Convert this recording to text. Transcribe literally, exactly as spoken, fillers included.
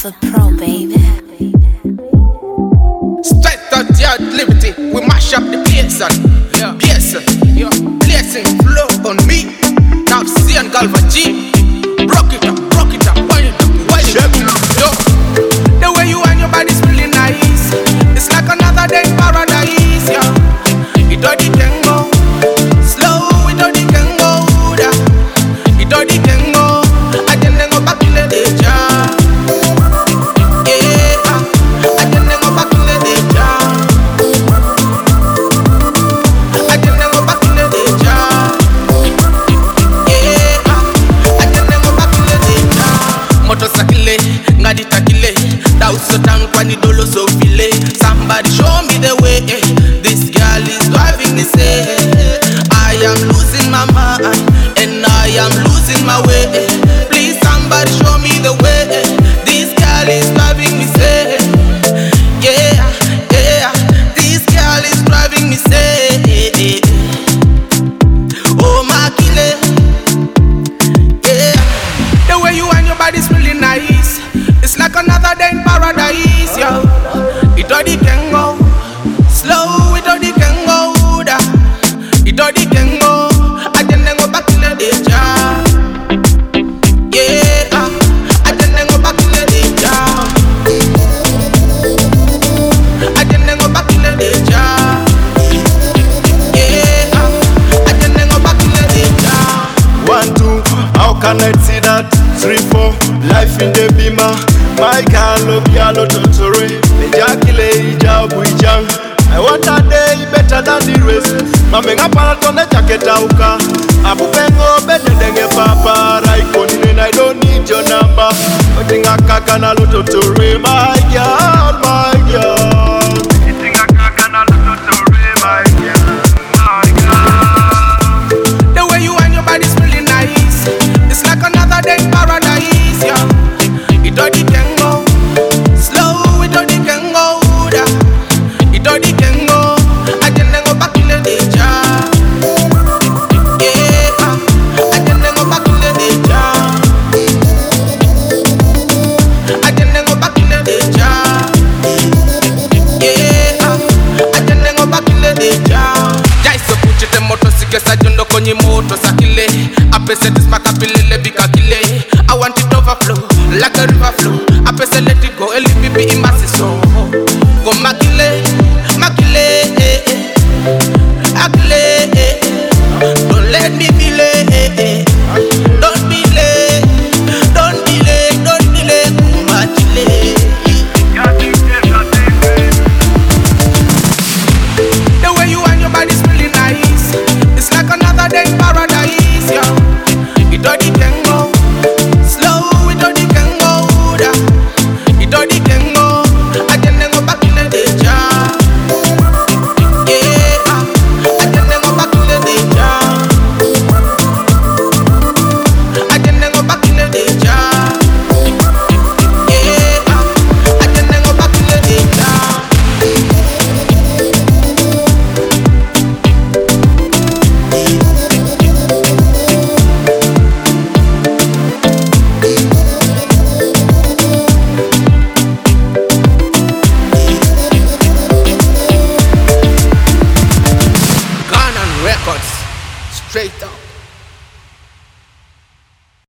Alpha Pro, baby. Straight out yard liberty, we mash up the place and yeah. Place, yeah. Blessing flow on me. Now C and Galva G. Rock it up, rock it up, wind it up, wind it up. Yo, the way you and your body's really nice. It's like another day in paradise, yeah. It already can go slow, it already can go down. It already can go, I can then go back to the day, yeah. Yeah, I can then go back to the day, yeah. I can then go back to the day, yeah. Yeah, I can then go back to the day, yeah. Motorcycle, ngadi takile, dauso tankwani dolo so file. Somebody show me the way, this girl is driving me say. I am losing my mind, and I am losing my way. Please somebody show me the way, this girl is driving me say. Yeah, yeah, this girl is driving me say. Oh my killer, yeah. The way you and your body's really nice. It's like another day in paradise, yo. It already can go slow, it already can go down. It already can go, I can then go back to the day, yeah. Yeah, I can then go back to the day, yeah. I can then go back to the day, yeah. Yeah, I can then go back to the day, yeah. One, two, how can I see that? Three, four, life in the beamer. My girl, piano tutore. Ejakile, ijabu, ijang. I want a day better than the rest. Mamenga paratone jacket auka. Abu bengo better than a papa. Raikoni, I don't need your number. Otinga kaka na tutore. My girl, my girl. Otinga kaka na tutore. My girl, my girl. The way you and your body's really nice. It's like another day in paradise, yeah. It already can go slow, it already can go down. It already can go, I can then go back to the day, yeah. Yeah, I can then go back to the day, yeah. I can then go back to the day, yeah. Yeah, I can then go back to the day, yeah. Jaiso puchete moto sike sajundo konyi moto sakile. Apese dismaka pilele bikakile. I want it overflow like a river flow. Apese let it go, eli bibi imasi so.